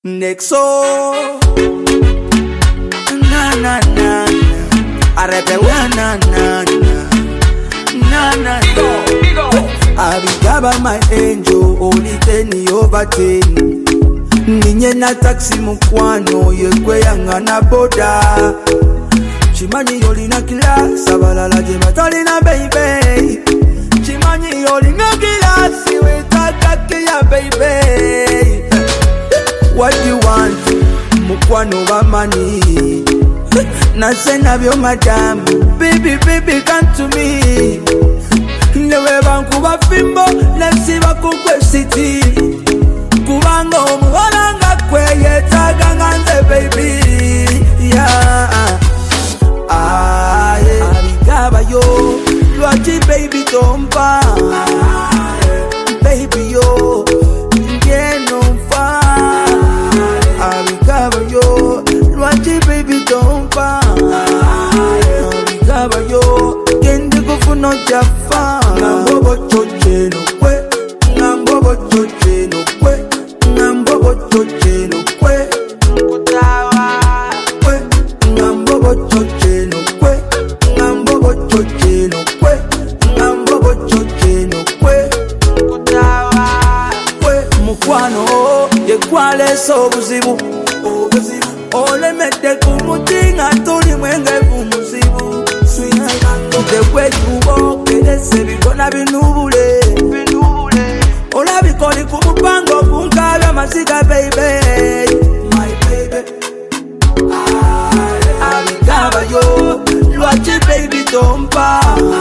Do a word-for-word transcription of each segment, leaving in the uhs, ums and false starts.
Nexo na na na arepe wa na na na na na Abigaba my angel only ten over ten Ninye na taxi mukwano yekwe yanga na boda Chimanyi yoli na kila sabalala jeba tali na baby Chimanyi yoli na kila siwe tatake ya baby What you want, mukwano wa money Nasena vyo madam, baby baby come to me Newe banku wa fimbo, nesi wa kukwe city Kubango muholanga kweye taganganze baby Yeah Ah yeah Abigaba yo, luachi baby tompa Baby yo, ngeno mfa Abigaba yo, luachi baby tompa Abigaba yo, kende kufuno jafa Ngambobo choche no kwe Ngambobo choche no kwe Ngambobo choche no kwe Kutawa kwe Ngambobo choche no kwe Ngambobo choche no kwe Ngambobo choche no kwe Kutawa kwe Mukwano yekwale so buzibu Ole mete kumutinga tuli mwenge vumuzibu The way you walk, it say we gonna be nubule. Ola bi koni kumupango kunkala masika baby, my baby. Abigaba yo, luachi baby tompa,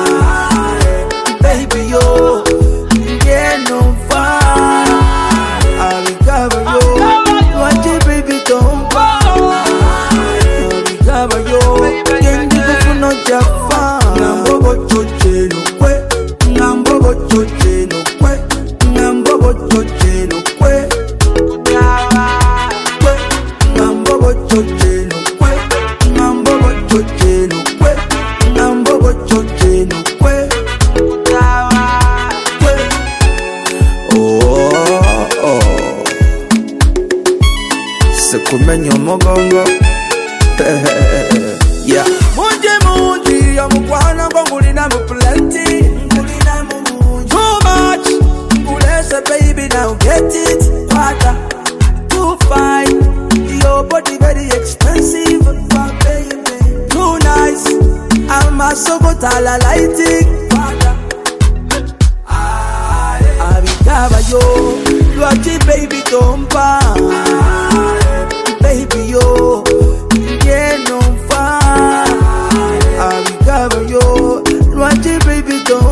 baby yo, ngeno mfa. Abigaba yo, luachi baby tompa, abigaba yo, kendi kufuno jafa. Ngambobo choche no kwe, ngambobo choche no kwe, ngambobo choche no kwe, kwe, ngambobo choche no kwe, ngambobo choche no kwe, ngambobo choche no kwe, kwe. Oh oh, se kumenyo mogongo, yeah. Munje munji ya mukwana ngulina mu plenty, ngulina mu too much, ngulese baby now get it, water, too fine, your body very expensive, baby, too nice, I'm a sokotala lighting, water, abigaba yo, luachi baby tompa, baby yo, ngeno mfa. Abigaba yo, luachi baby don't